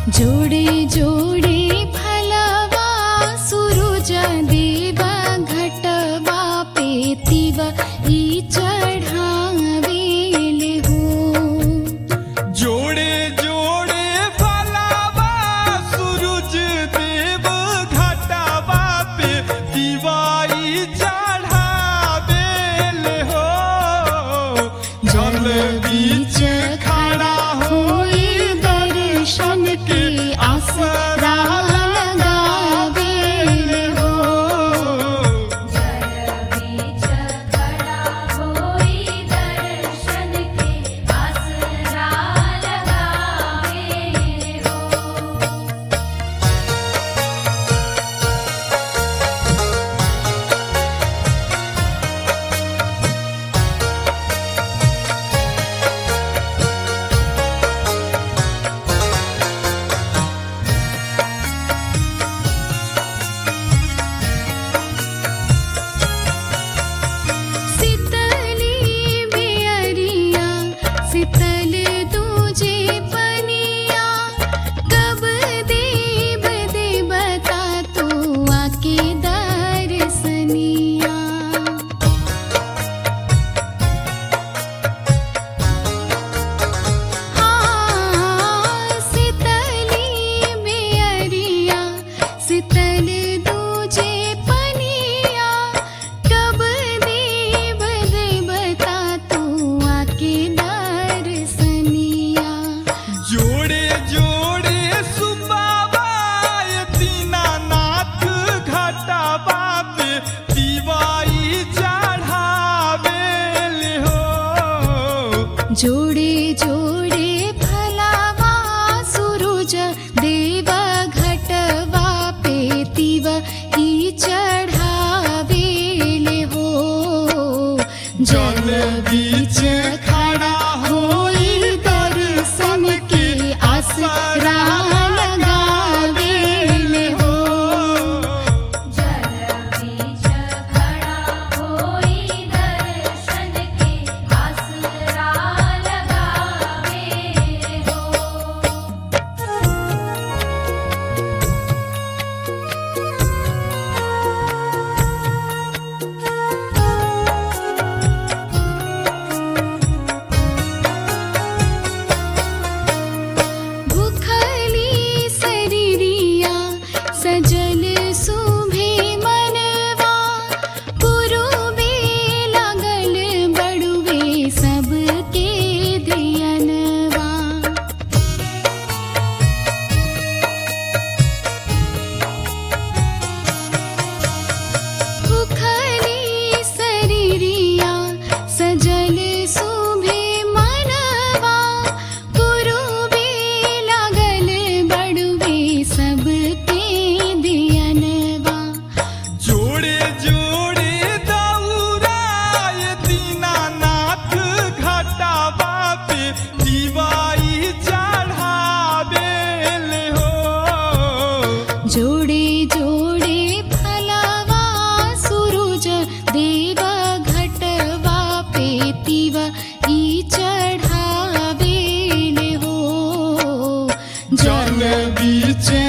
जोड़े जोड़े फलवा सूरज देव घटवा पे तिव ई चढ़ावेले हो। जोड़े जोड़े फलवा सूरज देव घटवा पे दिवाई चढ़ावेले हो। जल बीच खड़ा होई दर्शन के आसरा लगावेले हो। शीतल दूजे पनिया कब देव देवता तो आके दर्शनिया। हाँ शीतली बेअरिया शीतल दूजे पनिया कब देव देवता तो आके जोड़े जोड़े सुबाबाय दीनानाथ घटवा पे दिवाई चढ़ावेले हो। जोड़े जोड़े फलवा सूरज देव घटवा पे तिव ई चढ़ावेले हो। जल बीच खड़ा होई दर्शन के आसरा लगावेले हो। भूखली शरीरिया सजल सुभे मनवा पुरुबे लागल बड़ुवे सबके धियनवा। भूखली शरीरिया सजल सुभे मनवा पुरुबे लागल बड़ुवे सबके धियनवा। जोड़े जोड़े दौराय दीनानाथ घटवा पे दिवाई चढ़ावेले हो। जोड़े जोड़े फलवा सूरज देव घटवा पे तिव ई चढ़ावेले हो। जल बीच